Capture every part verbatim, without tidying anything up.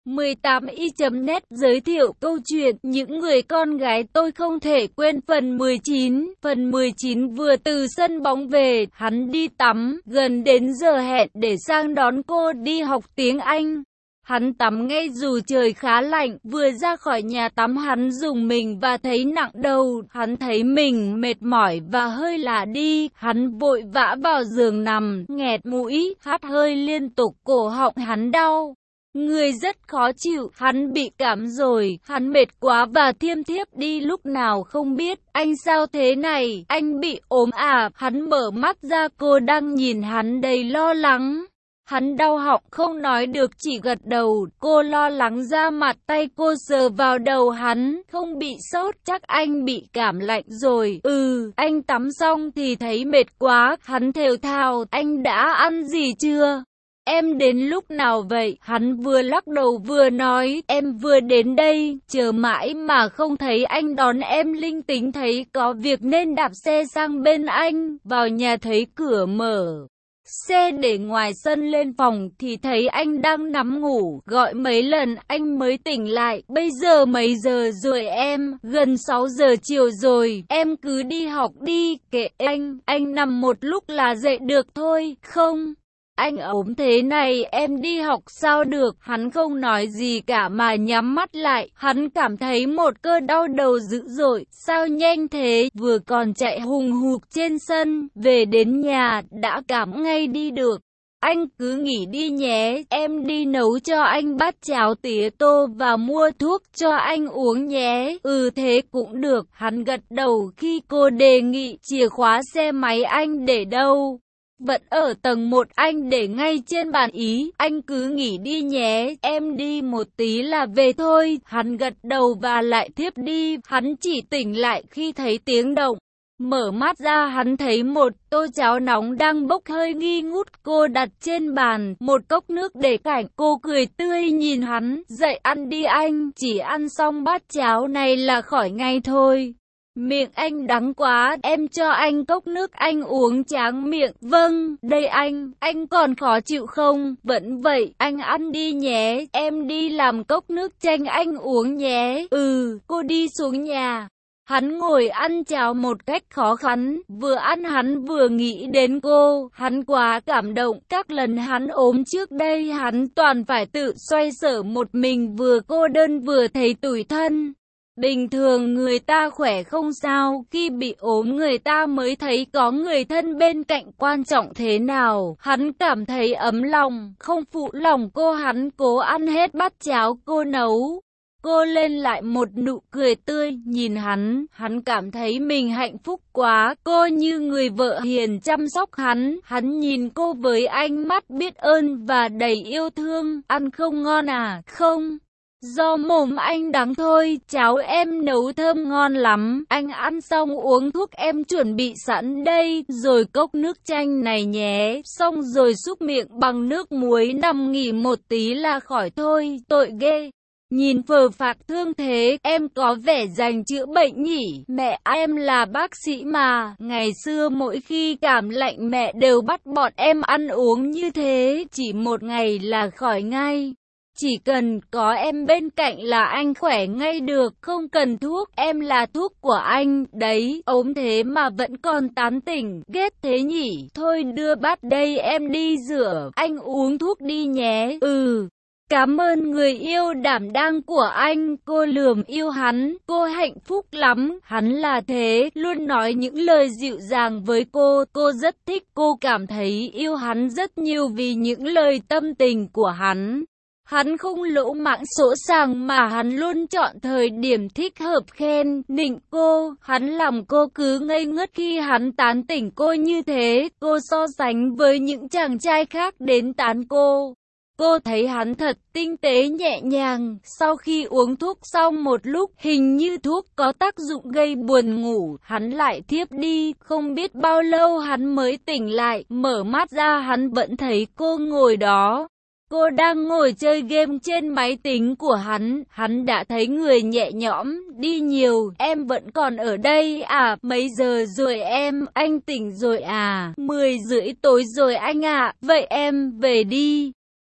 mười tám y chấm net giới thiệu câu chuyện Những người con gái tôi không thể quên phần mười chín. Phần mười chín vừa từ sân bóng về, hắn đi tắm, gần đến giờ hẹn để sang đón cô đi học tiếng Anh. Hắn tắm ngay dù trời khá lạnh, vừa ra khỏi nhà tắm hắn rùng mình và thấy nặng đầu, hắn thấy mình mệt mỏi và hơi lả đi, hắn vội vã vào giường nằm, nghẹt mũi, hắt hơi liên tục, cổ họng hắn đau. Người rất khó chịu, hắn bị cảm rồi, hắn mệt quá và thiêm thiếp đi lúc nào không biết. Anh sao thế này, anh bị ốm à? Hắn mở mắt ra, cô đang nhìn hắn đầy lo lắng. Hắn đau họng không nói được, chỉ gật đầu. Cô lo lắng ra mặt, tay cô sờ vào đầu hắn. Không bị sốt, chắc anh bị cảm lạnh rồi. Ừ, anh tắm xong thì thấy mệt quá. Hắn thều thào, anh đã ăn gì chưa? Em đến lúc nào vậy? Hắn vừa lắc đầu vừa nói, em vừa đến đây, chờ mãi mà không thấy anh đón em, linh tính thấy có việc nên đạp xe sang bên anh, vào nhà thấy cửa mở. Xe để ngoài sân, lên phòng thì thấy anh đang nằm ngủ, gọi mấy lần anh mới tỉnh lại. Bây giờ mấy giờ rồi em? Gần sáu giờ chiều rồi, em cứ đi học đi, kệ anh, anh nằm một lúc là dậy được thôi. Không, anh ốm thế này em đi học sao được? Hắn không nói gì cả mà nhắm mắt lại. Hắn cảm thấy một cơn đau đầu dữ dội. Sao nhanh thế? Vừa còn chạy hùng hục trên sân, về đến nhà đã cảm ngay đi được. Anh cứ nghỉ đi nhé, em đi nấu cho anh bát cháo tía tô và mua thuốc cho anh uống nhé. Ừ thế cũng được. Hắn gật đầu khi cô đề nghị. Chìa khóa xe máy anh để đâu? Vẫn ở tầng một, anh để ngay trên bàn. Ý, anh cứ nghỉ đi nhé, em đi một tí là về thôi. Hắn gật đầu và lại thiếp đi. Hắn chỉ tỉnh lại khi thấy tiếng động. Mở mắt ra hắn thấy một tô cháo nóng đang bốc hơi nghi ngút. Cô đặt trên bàn một cốc nước để cạnh. Cô cười tươi nhìn hắn, dậy ăn đi anh, chỉ ăn xong bát cháo này là khỏi ngay thôi. Miệng anh đắng quá, em cho anh cốc nước anh uống tráng miệng. Vâng, đây anh, anh còn khó chịu không? Vẫn vậy, anh ăn đi nhé, em đi làm cốc nước chanh anh uống nhé. Ừ, cô đi xuống nhà. Hắn ngồi ăn cháo một cách khó khăn, vừa ăn hắn vừa nghĩ đến cô. Hắn quá cảm động, các lần hắn ốm trước đây hắn toàn phải tự xoay sở một mình, vừa cô đơn vừa thấy tủi thân. Bình thường người ta khỏe không sao, khi bị ốm người ta mới thấy có người thân bên cạnh quan trọng thế nào. Hắn cảm thấy ấm lòng, không phụ lòng cô. Hắn cố ăn hết bát cháo cô nấu. Cô lên lại một nụ cười tươi, nhìn hắn, hắn cảm thấy mình hạnh phúc quá. Cô như người vợ hiền chăm sóc hắn. Hắn nhìn cô với ánh mắt biết ơn và đầy yêu thương. Ăn không ngon à? Không. Do mồm anh đắng thôi, cháo em nấu thơm ngon lắm. Anh ăn xong uống thuốc em chuẩn bị sẵn đây, rồi cốc nước chanh này nhé. Xong rồi súc miệng bằng nước muối, nằm nghỉ một tí là khỏi thôi. Tội ghê. Nhìn phờ phạc thương thế, em có vẻ dành chữa bệnh nhỉ? Mẹ em là bác sĩ mà, ngày xưa mỗi khi cảm lạnh mẹ đều bắt bọn em ăn uống như thế, chỉ một ngày là khỏi ngay. Chỉ cần có em bên cạnh là anh khỏe ngay được, không cần thuốc, em là thuốc của anh, đấy, ốm thế mà vẫn còn tán tỉnh, ghét thế nhỉ, thôi đưa bát đây em đi rửa, anh uống thuốc đi nhé, ừ. Cảm ơn người yêu đảm đang của anh, cô lườm yêu hắn, cô hạnh phúc lắm, hắn là thế, luôn nói những lời dịu dàng với cô, cô rất thích, cô cảm thấy yêu hắn rất nhiều vì những lời tâm tình của hắn. Hắn không lỗ mãng sỗ sàng mà hắn luôn chọn thời điểm thích hợp khen, nịnh cô, hắn làm cô cứ ngây ngất khi hắn tán tỉnh cô như thế, cô so sánh với những chàng trai khác đến tán cô. Cô thấy hắn thật tinh tế nhẹ nhàng, sau khi uống thuốc xong một lúc, hình như thuốc có tác dụng gây buồn ngủ, hắn lại thiếp đi, không biết bao lâu hắn mới tỉnh lại, mở mắt ra hắn vẫn thấy cô ngồi đó. Cô đang ngồi chơi game trên máy tính của hắn, hắn đã thấy người nhẹ nhõm, đi nhiều, em vẫn còn ở đây à, mấy giờ rồi em, anh tỉnh rồi à, mười rưỡi tối rồi anh ạ, vậy em về đi.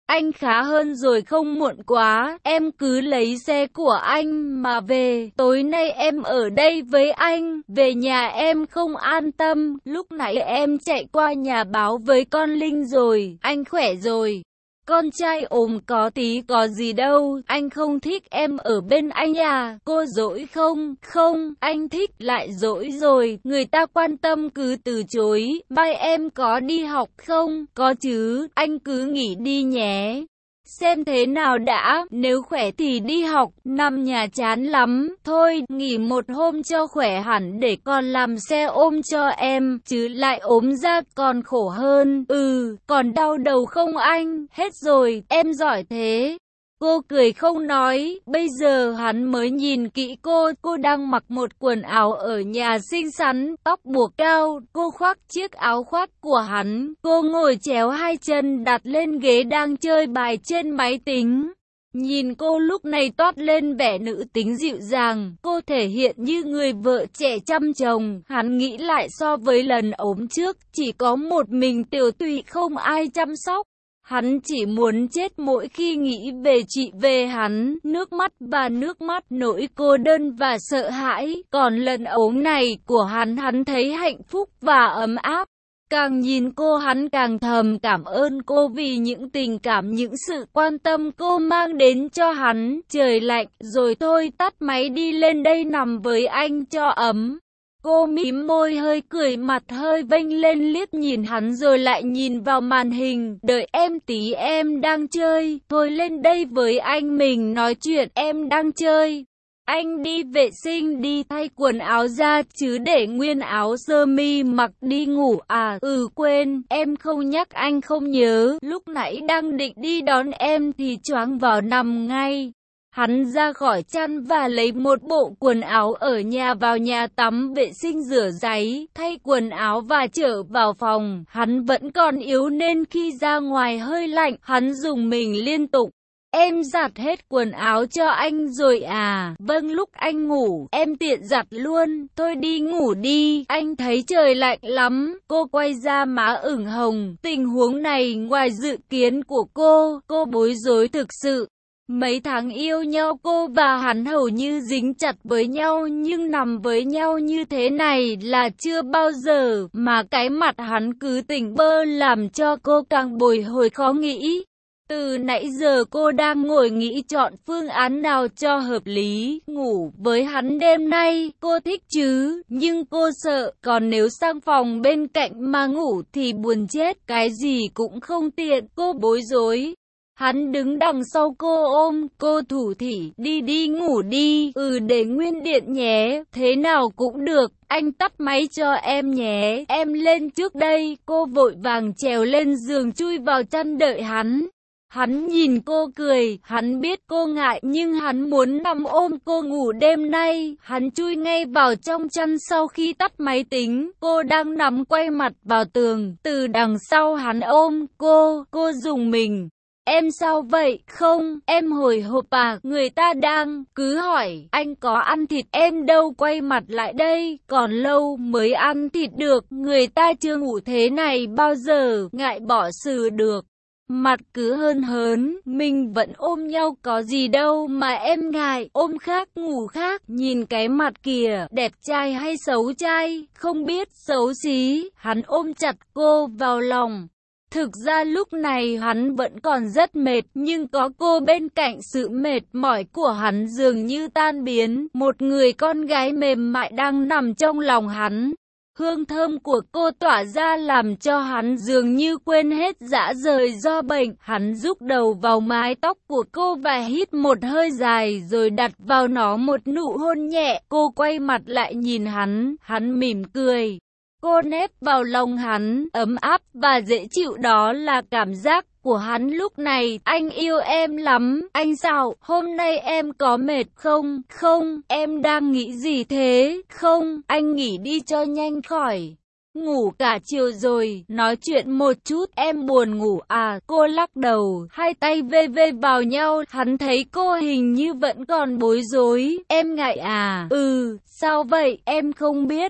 Anh khá hơn rồi không muộn quá, em cứ lấy xe của anh mà về, tối nay em ở đây với anh, về nhà em không an tâm, lúc nãy em chạy qua nhà báo với con Linh rồi, anh khỏe rồi. Con trai ốm có tí có gì đâu, anh không thích em ở bên anh à, cô dỗi không? Không, anh thích lại dỗi rồi, người ta quan tâm cứ từ chối, mai em có đi học không? Có chứ, anh cứ nghỉ đi nhé. Xem thế nào đã, nếu khỏe thì đi học, nằm nhà chán lắm, thôi, nghỉ một hôm cho khỏe hẳn để còn làm xe ôm cho em, chứ lại ốm ra còn khổ hơn, ừ, còn đau đầu không anh, hết rồi, em giỏi thế. Cô cười không nói, bây giờ hắn mới nhìn kỹ cô, cô đang mặc một quần áo ở nhà xinh xắn, tóc buộc cao, cô khoác chiếc áo khoác của hắn, cô ngồi chéo hai chân đặt lên ghế đang chơi bài trên máy tính. Nhìn cô lúc này toát lên vẻ nữ tính dịu dàng, cô thể hiện như người vợ trẻ chăm chồng, hắn nghĩ lại so với lần ốm trước, chỉ có một mình Tiểu Tụy không ai chăm sóc. Hắn chỉ muốn chết mỗi khi nghĩ về chị về hắn, nước mắt và nước mắt nỗi cô đơn và sợ hãi, còn lần ốm này của hắn hắn thấy hạnh phúc và ấm áp. Càng nhìn cô hắn càng thầm cảm ơn cô vì những tình cảm những sự quan tâm cô mang đến cho hắn. Trời lạnh rồi thôi tắt máy đi lên đây nằm với anh cho ấm. Cô mím môi hơi cười mặt hơi vênh lên liếc nhìn hắn rồi lại nhìn vào màn hình. Đợi em tí em đang chơi. Thôi lên đây với anh mình nói chuyện em đang chơi. Anh đi vệ sinh đi thay quần áo ra chứ để nguyên áo sơ mi mặc đi ngủ à. Ừ quên, em không nhắc anh không nhớ. Lúc nãy đang định đi đón em thì choáng vào nằm ngay. Hắn ra khỏi chăn và lấy một bộ quần áo ở nhà vào nhà tắm vệ sinh rửa ráy, thay quần áo và trở vào phòng. Hắn vẫn còn yếu nên khi ra ngoài hơi lạnh, hắn dùng mình liên tục. Em giặt hết quần áo cho anh rồi à? Vâng, lúc anh ngủ, em tiện giặt luôn. Thôi đi ngủ đi, anh thấy trời lạnh lắm. Cô quay ra má ửng hồng. Tình huống này ngoài dự kiến của cô, cô bối rối thực sự. Mấy tháng yêu nhau cô và hắn hầu như dính chặt với nhau nhưng nằm với nhau như thế này là chưa bao giờ mà cái mặt hắn cứ tỉnh bơ làm cho cô càng bồi hồi khó nghĩ. Từ nãy giờ cô đang ngồi nghĩ chọn phương án nào cho hợp lý, ngủ với hắn đêm nay, cô thích chứ, nhưng cô sợ, còn nếu sang phòng bên cạnh mà ngủ thì buồn chết, cái gì cũng không tiện, cô bối rối. Hắn đứng đằng sau cô ôm, cô thủ thỉ, đi đi ngủ đi, ừ để nguyên điện nhé, thế nào cũng được, anh tắt máy cho em nhé, em lên trước đây, cô vội vàng trèo lên giường chui vào chăn đợi hắn. Hắn nhìn cô cười, hắn biết cô ngại nhưng hắn muốn nằm ôm cô ngủ đêm nay, hắn chui ngay vào trong chăn sau khi tắt máy tính, cô đang nằm quay mặt vào tường, từ đằng sau hắn ôm cô, cô rùng mình. Em sao vậy? Không, em hồi hộp à, người ta đang, cứ hỏi, anh có ăn thịt em đâu quay mặt lại đây, còn lâu mới ăn thịt được, người ta chưa ngủ thế này bao giờ, ngại bỏ xử được. Mặt cứ hớn hớn, mình vẫn ôm nhau có gì đâu mà em ngại, ôm khác ngủ khác, nhìn cái mặt kìa, đẹp trai hay xấu trai, không biết xấu xí, hắn ôm chặt cô vào lòng. Thực ra lúc này hắn vẫn còn rất mệt, nhưng có cô bên cạnh sự mệt mỏi của hắn dường như tan biến, một người con gái mềm mại đang nằm trong lòng hắn. Hương thơm của cô tỏa ra làm cho hắn dường như quên hết dã rời do bệnh. Hắn rúc đầu vào mái tóc của cô và hít một hơi dài rồi đặt vào nó một nụ hôn nhẹ. Cô quay mặt lại nhìn hắn, hắn mỉm cười. Cô nép vào lòng hắn, ấm áp và dễ chịu, đó là cảm giác của hắn lúc này. Anh yêu em lắm, anh sao, hôm nay em có mệt không? Không, em đang nghĩ gì thế? Không, anh nghỉ đi cho nhanh khỏi. Ngủ cả chiều rồi, nói chuyện một chút, em buồn ngủ à? Cô lắc đầu, hai tay vê vê vào nhau, hắn thấy cô hình như vẫn còn bối rối. Em ngại à? Ừ, sao vậy, em không biết.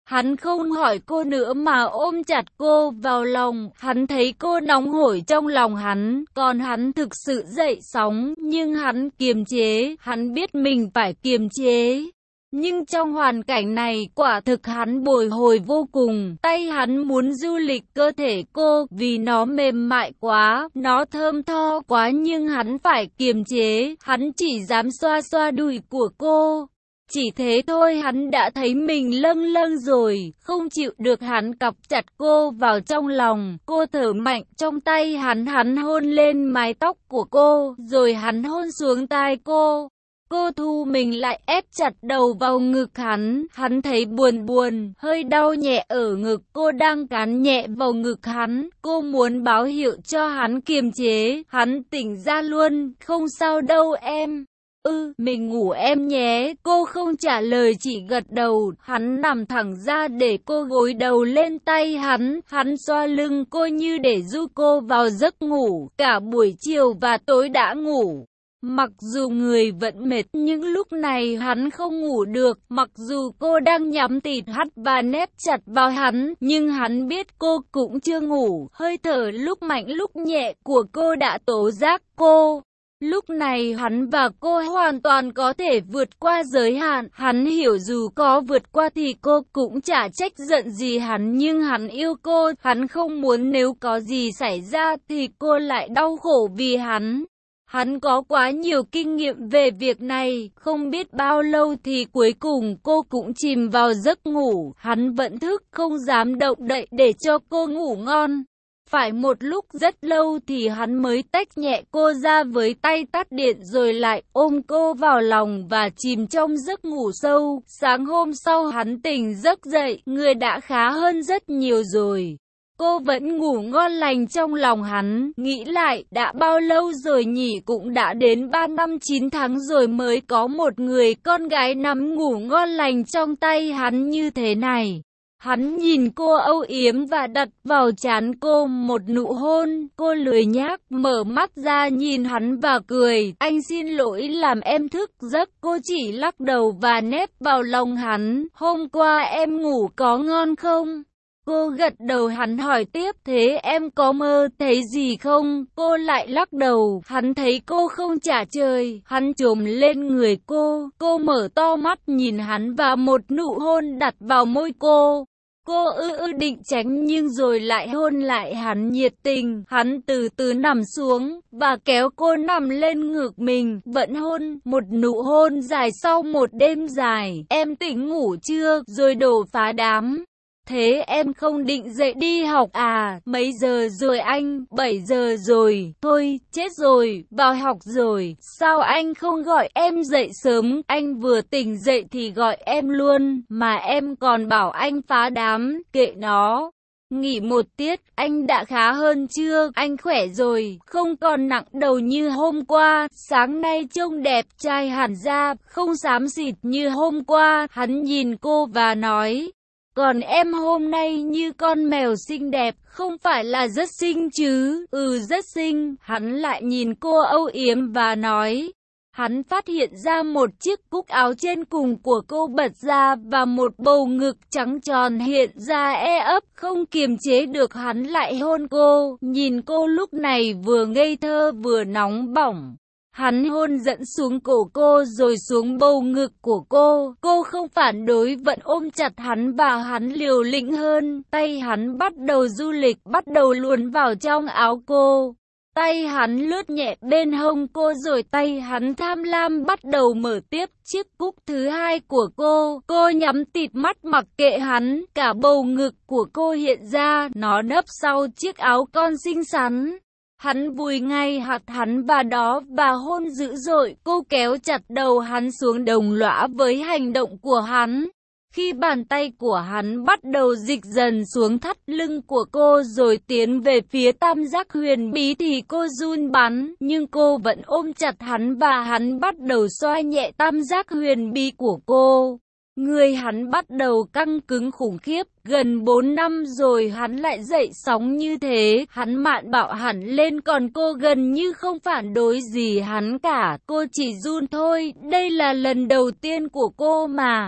Hắn không hỏi cô nữa mà ôm chặt cô vào lòng, hắn thấy cô nóng hổi trong lòng hắn, còn hắn thực sự dậy sóng, nhưng hắn kiềm chế, hắn biết mình phải kiềm chế. Nhưng trong hoàn cảnh này, quả thực hắn bồi hồi vô cùng, tay hắn muốn du lịch cơ thể cô, vì nó mềm mại quá, nó thơm tho quá nhưng hắn phải kiềm chế, hắn chỉ dám xoa xoa đùi của cô. Chỉ thế thôi hắn đã thấy mình lâng lâng rồi, không chịu được hắn cặp chặt cô vào trong lòng, cô thở mạnh trong tay hắn, hắn hôn lên mái tóc của cô, rồi hắn hôn xuống tai cô. Cô thu mình lại ép chặt đầu vào ngực hắn, hắn thấy buồn buồn, hơi đau nhẹ ở ngực, cô đang cắn nhẹ vào ngực hắn, cô muốn báo hiệu cho hắn kiềm chế, hắn tỉnh ra luôn, không sao đâu em. Ừ, mình ngủ em nhé, cô không trả lời chỉ gật đầu, hắn nằm thẳng ra để cô gối đầu lên tay hắn, hắn xoa lưng cô như để giúp cô vào giấc ngủ, cả buổi chiều và tối đã ngủ. Mặc dù người vẫn mệt nhưng lúc này hắn không ngủ được, mặc dù cô đang nhắm tịt hắt và nép chặt vào hắn, nhưng hắn biết cô cũng chưa ngủ, hơi thở lúc mạnh lúc nhẹ của cô đã tố giác cô. Lúc này hắn và cô hoàn toàn có thể vượt qua giới hạn, hắn hiểu dù có vượt qua thì cô cũng chả trách giận gì hắn, nhưng hắn yêu cô, hắn không muốn nếu có gì xảy ra thì cô lại đau khổ vì hắn. Hắn có quá nhiều kinh nghiệm về việc này, không biết bao lâu thì cuối cùng cô cũng chìm vào giấc ngủ, hắn vẫn thức không dám động đậy để cho cô ngủ ngon. Phải một lúc rất lâu thì hắn mới tách nhẹ cô ra với tay tắt điện rồi lại ôm cô vào lòng và chìm trong giấc ngủ sâu. Sáng hôm sau hắn tỉnh giấc dậy, người đã khá hơn rất nhiều rồi. Cô vẫn ngủ ngon lành trong lòng hắn, nghĩ lại đã bao lâu rồi nhỉ, cũng đã đến ba năm chín tháng rồi mới có một người con gái nằm ngủ ngon lành trong tay hắn như thế này. Hắn nhìn cô âu yếm và đặt vào trán cô một nụ hôn, cô lười nhác mở mắt ra nhìn hắn và cười, anh xin lỗi làm em thức giấc, cô chỉ lắc đầu và nép vào lòng hắn, hôm qua em ngủ có ngon không? Cô gật đầu, hắn hỏi tiếp, thế em có mơ thấy gì không? Cô lại lắc đầu, hắn thấy cô không trả lời, hắn chồm lên người cô, cô mở to mắt nhìn hắn và một nụ hôn đặt vào môi cô. Cô ư ư định tránh nhưng rồi lại hôn lại hắn nhiệt tình, hắn từ từ nằm xuống và kéo cô nằm lên ngực mình, vẫn hôn, một nụ hôn dài sau một đêm dài. Em tỉnh ngủ chưa? Rồi đổ phá đám. Thế em không định dậy đi học à? Mấy giờ rồi anh? bảy giờ rồi. Thôi, chết rồi, vào học rồi. Sao anh không gọi em dậy sớm? Anh vừa tỉnh dậy thì gọi em luôn, mà em còn bảo anh phá đám, kệ nó. Nghỉ một tiết, anh đã khá hơn chưa? Anh khỏe rồi, không còn nặng đầu như hôm qua, sáng nay trông đẹp trai hẳn ra, không xám xịt như hôm qua. Hắn nhìn cô và nói, còn em hôm nay như con mèo xinh đẹp, không phải là rất xinh chứ? Ừ, rất xinh. Hắn lại nhìn cô âu yếm và nói. Hắn phát hiện ra một chiếc cúc áo trên cùng của cô bật ra và một bầu ngực trắng tròn hiện ra e ấp, không kiềm chế được hắn lại hôn cô. Nhìn cô lúc này vừa ngây thơ vừa nóng bỏng. Hắn hôn dẫn xuống cổ cô rồi xuống bầu ngực của cô. Cô không phản đối, vẫn ôm chặt hắn và hắn liều lĩnh hơn. Tay hắn bắt đầu du lịch, bắt đầu luồn vào trong áo cô. Tay hắn lướt nhẹ bên hông cô rồi tay hắn tham lam bắt đầu mở tiếp chiếc cúc thứ hai của cô. Cô nhắm tịt mắt mặc kệ hắn, cả bầu ngực của cô hiện ra, nó nấp sau chiếc áo con xinh xắn. Hắn vùi ngay hạt hắn vào đó và hôn dữ dội, cô kéo chặt đầu hắn xuống đồng lõa với hành động của hắn. Khi bàn tay của hắn bắt đầu dịch dần xuống thắt lưng của cô rồi tiến về phía tam giác huyền bí thì cô run bắn, nhưng cô vẫn ôm chặt hắn và hắn bắt đầu xoa nhẹ tam giác huyền bí của cô. Người hắn bắt đầu căng cứng khủng khiếp, gần bốn năm rồi hắn lại dậy sóng như thế, hắn mạn bạo hẳn lên còn cô gần như không phản đối gì hắn cả, cô chỉ run thôi, đây là lần đầu tiên của cô mà.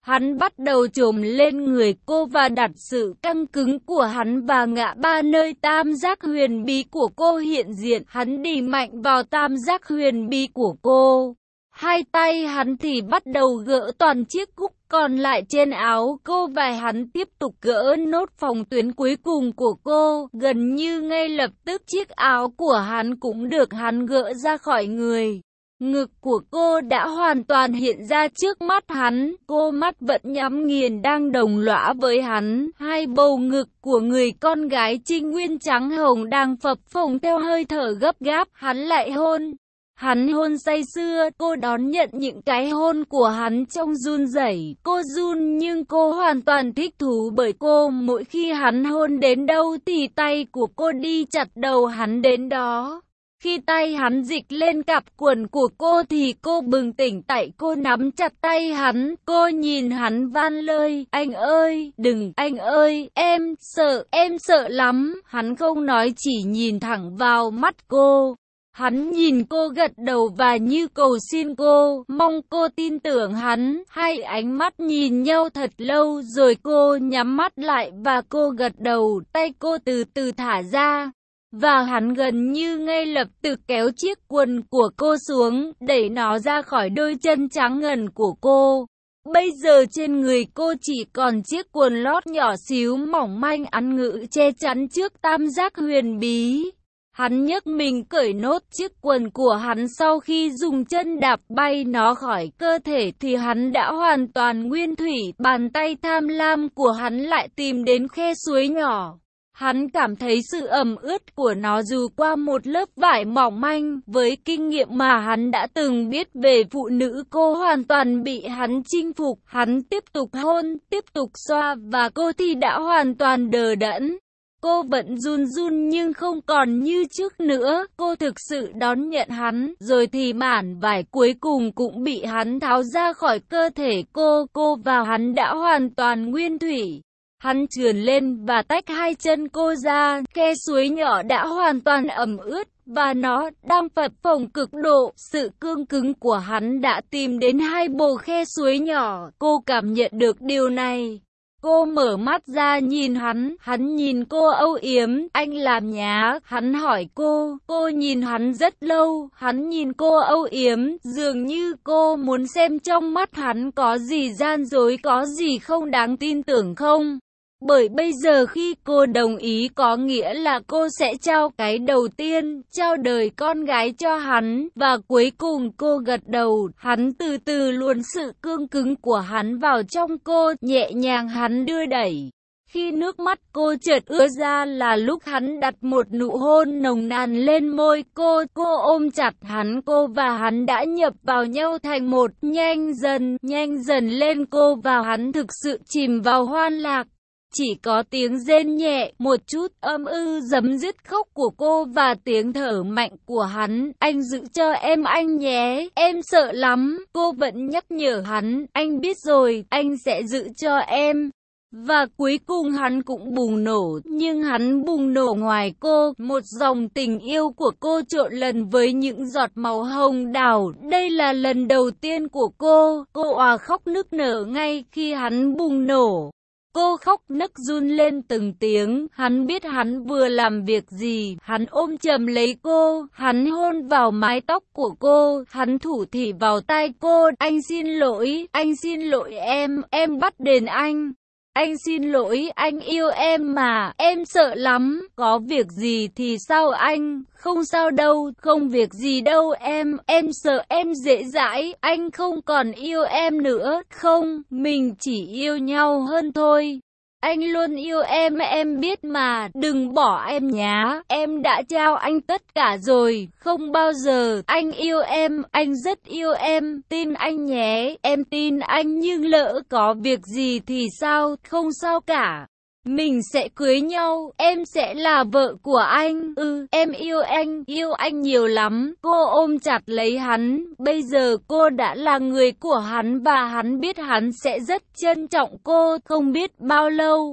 Hắn bắt đầu chồm lên người cô và đặt sự căng cứng của hắn và ngã ba nơi tam giác huyền bí của cô hiện diện. Hắn đỉ mạnh vào tam giác huyền bí của cô. Hai tay hắn thì bắt đầu gỡ toàn chiếc cúc còn lại trên áo cô và hắn tiếp tục gỡ nốt phòng tuyến cuối cùng của cô. Gần như ngay lập tức chiếc áo của hắn cũng được hắn gỡ ra khỏi người. Ngực của cô đã hoàn toàn hiện ra trước mắt hắn, cô mắt vẫn nhắm nghiền đang đồng lõa với hắn. Hai bầu ngực của người con gái trinh nguyên trắng hồng đang phập phồng theo hơi thở gấp gáp, hắn lại hôn. Hắn hôn say sưa, cô đón nhận những cái hôn của hắn trong run rẩy. Cô run nhưng cô hoàn toàn thích thú bởi cô, mỗi khi hắn hôn đến đâu thì tay của cô đi chặt đầu hắn đến đó. Khi tay hắn dịch lên cặp quần của cô thì cô bừng tỉnh tại cô nắm chặt tay hắn, cô nhìn hắn van lơi, anh ơi, đừng, anh ơi, em sợ, em sợ lắm. Hắn không nói chỉ nhìn thẳng vào mắt cô. Hắn nhìn cô gật đầu và như cầu xin cô, mong cô tin tưởng hắn. Hai ánh mắt nhìn nhau thật lâu rồi cô nhắm mắt lại và cô gật đầu, tay cô từ từ thả ra. Và hắn gần như ngay lập tức kéo chiếc quần của cô xuống, đẩy nó ra khỏi đôi chân trắng ngần của cô. Bây giờ trên người cô chỉ còn chiếc quần lót nhỏ xíu mỏng manh ăn ngữ che chắn trước tam giác huyền bí. Hắn nhấc mình cởi nốt chiếc quần của hắn, sau khi dùng chân đạp bay nó khỏi cơ thể thì hắn đã hoàn toàn nguyên thủy. Bàn tay tham lam của hắn lại tìm đến khe suối nhỏ. Hắn cảm thấy sự ẩm ướt của nó dù qua một lớp vải mỏng manh. Với kinh nghiệm mà hắn đã từng biết về phụ nữ, cô hoàn toàn bị hắn chinh phục. Hắn tiếp tục hôn, tiếp tục xoa và cô thì đã hoàn toàn đờ đẫn. Cô vẫn run run nhưng không còn như trước nữa. Cô thực sự đón nhận hắn. Rồi thì mản vải cuối cùng cũng bị hắn tháo ra khỏi cơ thể cô. Cô và hắn đã hoàn toàn nguyên thủy. Hắn trườn lên và tách hai chân cô ra. Khe suối nhỏ đã hoàn toàn ẩm ướt và nó đang phập phồng cực độ. Sự cương cứng của hắn đã tìm đến hai bầu khe suối nhỏ. Cô cảm nhận được điều này. Cô mở mắt ra nhìn hắn, hắn nhìn cô âu yếm, anh làm nhá, hắn hỏi cô, cô nhìn hắn rất lâu, hắn nhìn cô âu yếm, dường như cô muốn xem trong mắt hắn có gì gian dối, có gì không đáng tin tưởng không. Bởi bây giờ khi cô đồng ý có nghĩa là cô sẽ trao cái đầu tiên, trao đời con gái cho hắn, và cuối cùng cô gật đầu. Hắn từ từ luồn sự cương cứng của hắn vào trong cô, nhẹ nhàng hắn đưa đẩy. Khi nước mắt cô chợt ứa ra là lúc hắn đặt một nụ hôn nồng nàn lên môi cô, cô ôm chặt hắn, cô và hắn đã nhập vào nhau thành một, nhanh dần, nhanh dần lên cô và hắn thực sự chìm vào hoan lạc. Chỉ có tiếng rên nhẹ, một chút âm ư giấm dứt khóc của cô và tiếng thở mạnh của hắn. Anh giữ cho em anh nhé, em sợ lắm. Cô vẫn nhắc nhở hắn, anh biết rồi, anh sẽ giữ cho em. Và cuối cùng hắn cũng bùng nổ, nhưng hắn bùng nổ ngoài cô. Một dòng tình yêu của cô trộn lần với những giọt máu hồng đào. Đây là lần đầu tiên của cô. Cô òa khóc nức nở ngay khi hắn bùng nổ. Cô khóc nức run lên từng tiếng. Hắn biết hắn vừa làm việc gì. Hắn ôm chầm lấy cô. Hắn hôn vào mái tóc của cô. Hắn thủ thỉ vào tai cô. Anh xin lỗi, anh xin lỗi em, em bắt đền anh. Anh xin lỗi, anh yêu em mà, em sợ lắm. Có việc gì thì sao anh? Không sao đâu, không việc gì đâu em, em sợ em dễ dãi, anh không còn yêu em nữa, không, mình chỉ yêu nhau hơn thôi. Anh luôn yêu em, em biết mà, đừng bỏ em nhá, em đã trao anh tất cả rồi, không bao giờ, anh yêu em, anh rất yêu em, tin anh nhé, em tin anh nhưng lỡ có việc gì thì sao, không sao cả. Mình sẽ cưới nhau, em sẽ là vợ của anh, ừ, em yêu anh, yêu anh nhiều lắm. Cô ôm chặt lấy hắn, bây giờ cô đã là người của hắn và hắn biết hắn sẽ rất trân trọng cô, không biết bao lâu.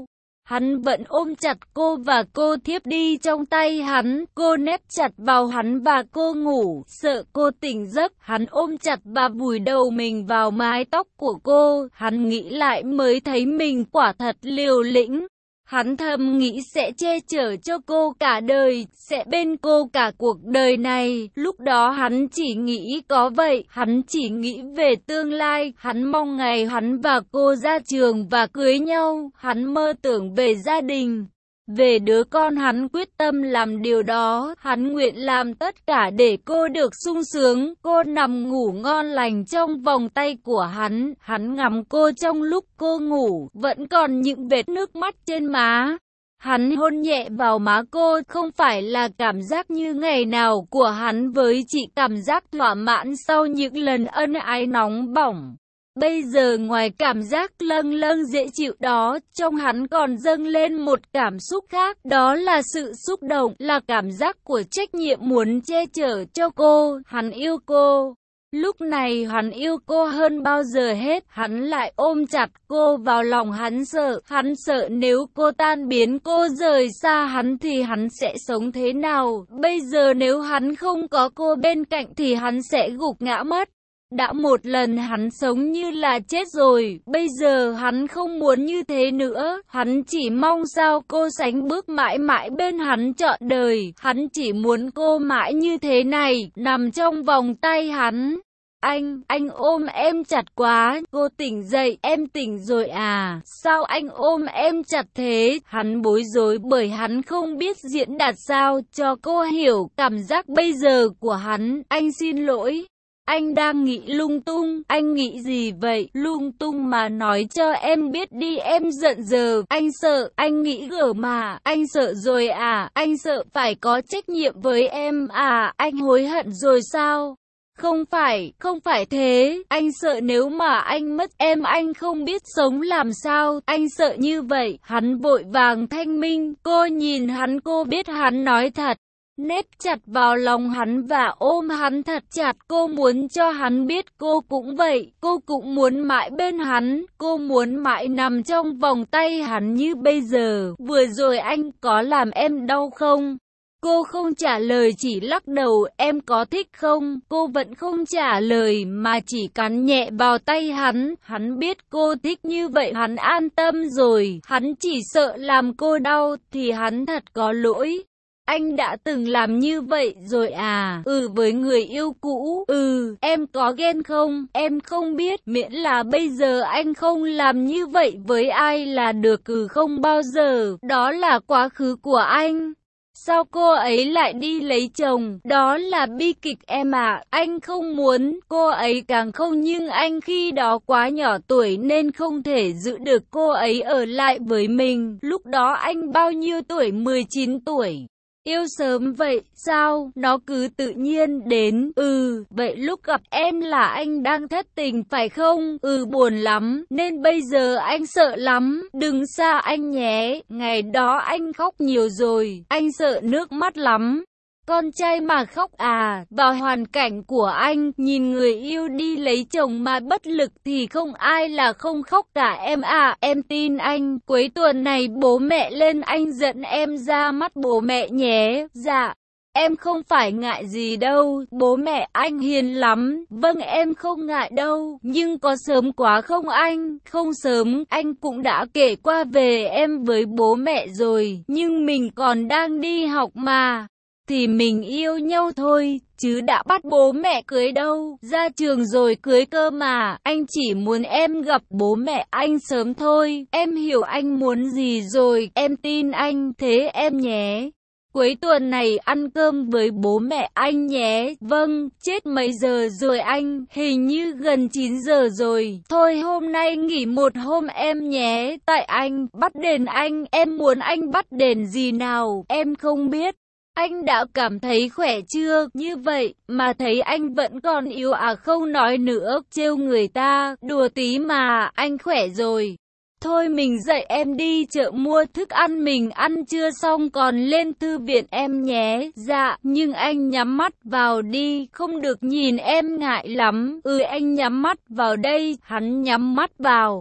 Hắn vẫn ôm chặt cô và cô thiếp đi trong tay hắn, cô nép chặt vào hắn và cô ngủ, sợ cô tỉnh giấc, hắn ôm chặt và vùi đầu mình vào mái tóc của cô, hắn nghĩ lại mới thấy mình quả thật liều lĩnh. Hắn thầm nghĩ sẽ che chở cho cô cả đời, sẽ bên cô cả cuộc đời này. Lúc đó hắn chỉ nghĩ có vậy, hắn chỉ nghĩ về tương lai, hắn mong ngày hắn và cô ra trường và cưới nhau, hắn mơ tưởng về gia đình, về đứa con. Hắn quyết tâm làm điều đó, hắn nguyện làm tất cả để cô được sung sướng. Cô nằm ngủ ngon lành trong vòng tay của hắn, hắn ngắm cô trong lúc cô ngủ, vẫn còn những vết nước mắt trên má. Hắn hôn nhẹ vào má cô, không phải là cảm giác như ngày nào của hắn với chị, cảm giác thỏa mãn sau những lần ân ái nóng bỏng. Bây giờ ngoài cảm giác lâng lâng dễ chịu đó, trong hắn còn dâng lên một cảm xúc khác, đó là sự xúc động, là cảm giác của trách nhiệm muốn che chở cho cô. Hắn yêu cô. Lúc này hắn yêu cô hơn bao giờ hết, hắn lại ôm chặt cô vào lòng. Hắn sợ, hắn sợ nếu cô tan biến, cô rời xa hắn thì hắn sẽ sống thế nào. Bây giờ nếu hắn không có cô bên cạnh thì hắn sẽ gục ngã mất. Đã một lần hắn sống như là chết rồi, bây giờ hắn không muốn như thế nữa, hắn chỉ mong sao cô sánh bước mãi mãi bên hắn trọn đời, hắn chỉ muốn cô mãi như thế này, nằm trong vòng tay hắn. Anh, anh ôm em chặt quá, cô tỉnh dậy, em tỉnh rồi à, sao anh ôm em chặt thế? Hắn bối rối bởi hắn không biết diễn đạt sao cho cô hiểu cảm giác bây giờ của hắn. Anh xin lỗi. Anh đang nghĩ lung tung. Anh nghĩ gì vậy? Lung tung mà nói cho em biết đi, em giận giờ. Anh sợ, anh nghĩ gở mà. Anh sợ rồi à? Anh sợ phải có trách nhiệm với em à? Anh hối hận rồi sao? Không phải, không phải thế. Anh sợ nếu mà anh mất em, anh không biết sống làm sao. Anh sợ như vậy. Hắn vội vàng thanh minh. Cô nhìn hắn, cô biết hắn nói thật. Nép chặt vào lòng hắn và ôm hắn thật chặt. Cô muốn cho hắn biết cô cũng vậy. Cô cũng muốn mãi bên hắn. Cô muốn mãi nằm trong vòng tay hắn như bây giờ. Vừa rồi anh có làm em đau không? Cô không trả lời, chỉ lắc đầu. Em có thích không? Cô vẫn không trả lời mà chỉ cắn nhẹ vào tay hắn. Hắn biết cô thích như vậy, hắn an tâm rồi. Hắn chỉ sợ làm cô đau thì hắn thật có lỗi. Anh đã từng làm như vậy rồi à? Ừ, với người yêu cũ. Ừ, em có ghen không? Em không biết, miễn là bây giờ anh không làm như vậy với ai là được. Ừ, không bao giờ. Đó là quá khứ của anh. Sao cô ấy lại đi lấy chồng? Đó là bi kịch em ạ. À. Anh không muốn, cô ấy càng không, nhưng anh khi đó quá nhỏ tuổi nên không thể giữ được cô ấy ở lại với mình. Lúc đó anh bao nhiêu tuổi? mười chín tuổi. Yêu sớm vậy, sao? Nó cứ tự nhiên đến. Ừ, vậy lúc gặp em là anh đang thất tình phải không? Ừ, buồn lắm, nên bây giờ anh sợ lắm. Đừng xa anh nhé, ngày đó anh khóc nhiều rồi, anh sợ nước mắt lắm. Con trai mà khóc à? Vào hoàn cảnh của anh, nhìn người yêu đi lấy chồng mà bất lực thì không ai là không khóc cả em à. Em tin anh, cuối tuần này bố mẹ lên, anh dẫn em ra mắt bố mẹ nhé. Dạ, em không phải ngại gì đâu, bố mẹ anh hiền lắm. Vâng, em không ngại đâu, nhưng có sớm quá không anh? Không sớm, anh cũng đã kể qua về em với bố mẹ rồi, nhưng mình còn đang đi học mà. Thì mình yêu nhau thôi, chứ đã bắt bố mẹ cưới đâu, ra trường rồi cưới cơ mà. Anh chỉ muốn em gặp bố mẹ anh sớm thôi, em hiểu anh muốn gì rồi, em tin anh, thế em nhé. Cuối tuần này ăn cơm với bố mẹ anh nhé. Vâng, chết mấy giờ rồi anh? Hình như gần chín giờ rồi. Thôi hôm nay nghỉ một hôm em nhé. Tại anh bắt đền anh, em muốn anh bắt đền gì nào? Em không biết. Anh đã cảm thấy khỏe chưa? Như vậy mà thấy anh vẫn còn yếu à? Không nói nữa, trêu người ta, đùa tí mà, anh khỏe rồi. Thôi mình dậy em đi chợ mua thức ăn, mình ăn chưa xong còn lên thư viện em nhé. Dạ, nhưng anh nhắm mắt vào đi, không được nhìn em ngại lắm. Ừ, anh nhắm mắt vào đây. Hắn nhắm mắt vào.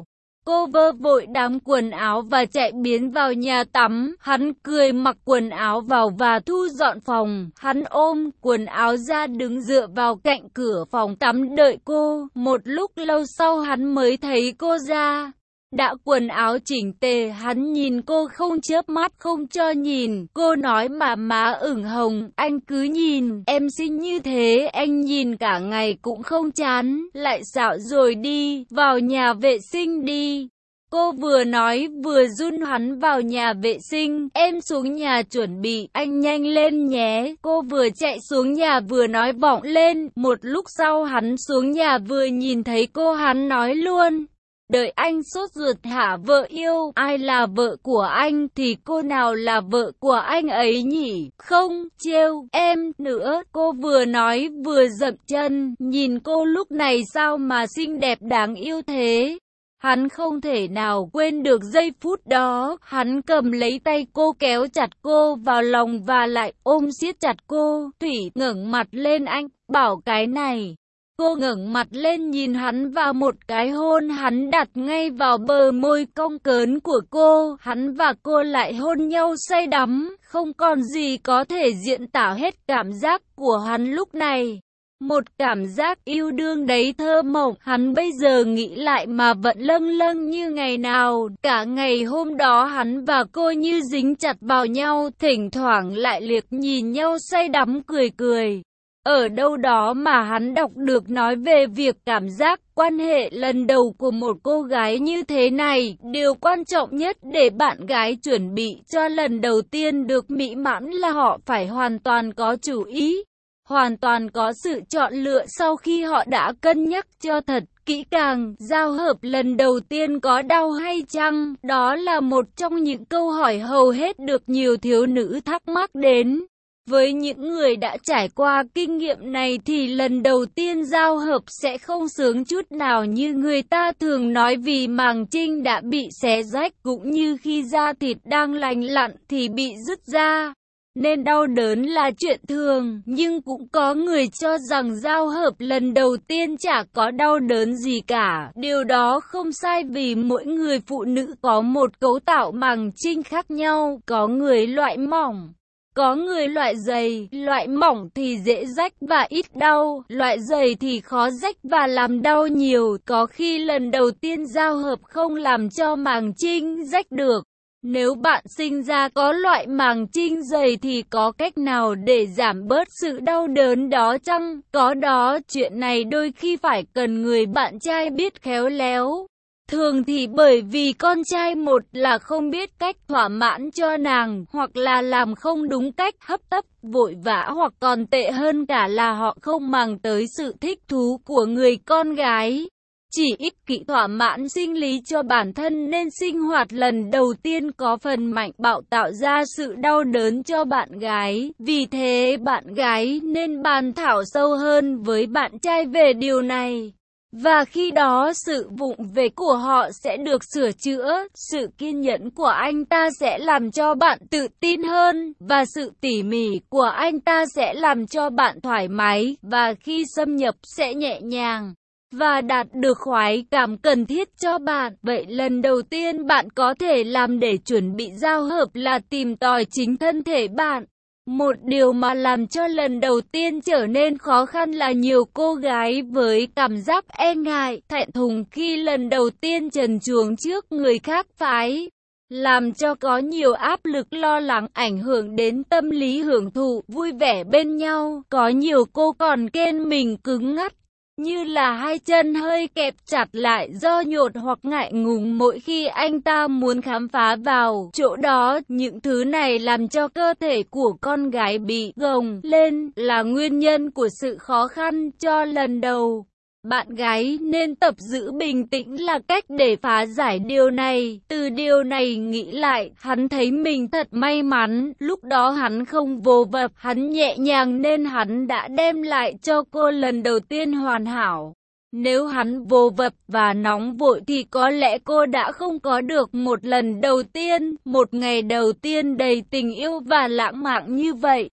Cô vơ vội đám quần áo và chạy biến vào nhà tắm. Hắn cười mặc quần áo vào và thu dọn phòng. Hắn ôm quần áo ra đứng dựa vào cạnh cửa phòng tắm đợi cô. Một lúc lâu sau hắn mới thấy cô ra. Đã quần áo chỉnh tề, hắn nhìn cô không chớp mắt không cho nhìn. Cô nói mà má ửng hồng, anh cứ nhìn, em xinh như thế, anh nhìn cả ngày cũng không chán, lại xạo rồi đi, vào nhà vệ sinh đi. Cô vừa nói vừa run hắn vào nhà vệ sinh, em xuống nhà chuẩn bị, anh nhanh lên nhé. Cô vừa chạy xuống nhà vừa nói vọng lên, một lúc sau hắn xuống nhà vừa nhìn thấy cô hắn nói luôn. Đợi anh sốt ruột hả vợ yêu, ai là vợ của anh thì cô nào là vợ của anh ấy nhỉ, không trêu em nữa. Cô vừa nói vừa dậm chân, nhìn cô lúc này sao mà xinh đẹp đáng yêu thế. Hắn không thể nào quên được giây phút đó, hắn cầm lấy tay cô kéo chặt cô vào lòng và lại ôm siết chặt cô. Thủy ngẩng mặt lên anh, bảo cái này. Cô ngẩng mặt lên nhìn hắn và một cái hôn hắn đặt ngay vào bờ môi cong cớn của cô. Hắn và cô lại hôn nhau say đắm, không còn gì có thể diễn tả hết cảm giác của hắn lúc này. Một cảm giác yêu đương đấy thơ mộng, hắn bây giờ nghĩ lại mà vẫn lâng lâng như ngày nào. Cả ngày hôm đó hắn và cô như dính chặt vào nhau, thỉnh thoảng lại liếc nhìn nhau say đắm cười cười. Ở đâu đó mà hắn đọc được nói về việc cảm giác quan hệ lần đầu của một cô gái như thế này. Điều quan trọng nhất để bạn gái chuẩn bị cho lần đầu tiên được mỹ mãn là họ phải hoàn toàn có chủ ý, hoàn toàn có sự chọn lựa sau khi họ đã cân nhắc cho thật kỹ càng. Giao hợp lần đầu tiên có đau hay chăng? Đó là một trong những câu hỏi hầu hết được nhiều thiếu nữ thắc mắc đến. Với những người đã trải qua kinh nghiệm này thì lần đầu tiên giao hợp sẽ không sướng chút nào như người ta thường nói, vì màng trinh đã bị xé rách, cũng như khi da thịt đang lành lặn thì bị rứt ra. Nên đau đớn là chuyện thường, nhưng cũng có người cho rằng giao hợp lần đầu tiên chả có đau đớn gì cả. Điều đó không sai, vì mỗi người phụ nữ có một cấu tạo màng trinh khác nhau, có người loại mỏng, có người loại dày. Loại mỏng thì dễ rách và ít đau, loại dày thì khó rách và làm đau nhiều. Có khi lần đầu tiên giao hợp không làm cho màng trinh rách được. Nếu bạn sinh ra có loại màng trinh dày thì có cách nào để giảm bớt sự đau đớn đó chăng? Có đó, chuyện này đôi khi phải cần người bạn trai biết khéo léo. Thường thì bởi vì con trai một là không biết cách thỏa mãn cho nàng, hoặc là làm không đúng cách, hấp tấp, vội vã, hoặc còn tệ hơn cả là họ không màng tới sự thích thú của người con gái. Chỉ ích kỷ thỏa mãn sinh lý cho bản thân nên sinh hoạt lần đầu tiên có phần mạnh bạo tạo ra sự đau đớn cho bạn gái. Vì thế bạn gái nên bàn thảo sâu hơn với bạn trai về điều này. Và khi đó sự vụng về của họ sẽ được sửa chữa, sự kiên nhẫn của anh ta sẽ làm cho bạn tự tin hơn, và sự tỉ mỉ của anh ta sẽ làm cho bạn thoải mái, và khi xâm nhập sẽ nhẹ nhàng và đạt được khoái cảm cần thiết cho bạn. Vậy lần đầu tiên bạn có thể làm để chuẩn bị giao hợp là tìm tòi chính thân thể bạn. Một điều mà làm cho lần đầu tiên trở nên khó khăn là nhiều cô gái với cảm giác e ngại, thẹn thùng khi lần đầu tiên trần truồng trước người khác phái, làm cho có nhiều áp lực, lo lắng, ảnh hưởng đến tâm lý hưởng thụ, vui vẻ bên nhau. Có nhiều cô còn kên mình cứng ngắt, như là hai chân hơi kẹp chặt lại do nhột hoặc ngại ngùng mỗi khi anh ta muốn khám phá vào chỗ đó. Những thứ này làm cho cơ thể của con gái bị gồng lên, là nguyên nhân của sự khó khăn cho lần đầu. Bạn gái nên tập giữ bình tĩnh là cách để phá giải điều này. Từ điều này nghĩ lại, hắn thấy mình thật may mắn. Lúc đó hắn không vồ vập, hắn nhẹ nhàng nên hắn đã đem lại cho cô lần đầu tiên hoàn hảo. Nếu hắn vồ vập và nóng vội thì có lẽ cô đã không có được một lần đầu tiên, một ngày đầu tiên đầy tình yêu và lãng mạn như vậy.